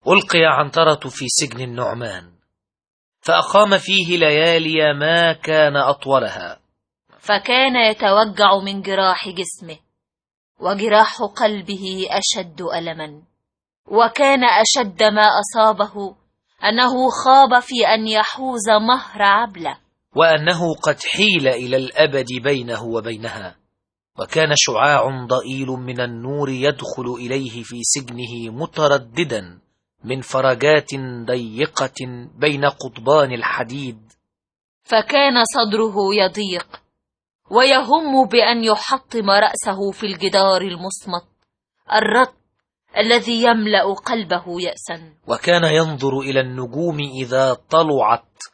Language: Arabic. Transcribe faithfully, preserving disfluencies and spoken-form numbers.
ألقي عنترة في سجن النعمان، فأقام فيه ليالي ما كان أطولها، فكان يتوجع من جراح جسمه، وجراح قلبه أشد ألما. وكان أشد ما أصابه أنه خاب في أن يحوز مهر عبلة، وأنه قد حيل إلى الأبد بينه وبينها. وكان شعاع ضئيل من النور يدخل إليه في سجنه مترددا من فرجات ضيقة بين قضبان الحديد، فكان صدره يضيق ويهم بأن يحطم رأسه في الجدار المصمت الرطب الذي يملأ قلبه يأسا. وكان ينظر إلى النجوم إذا طلعت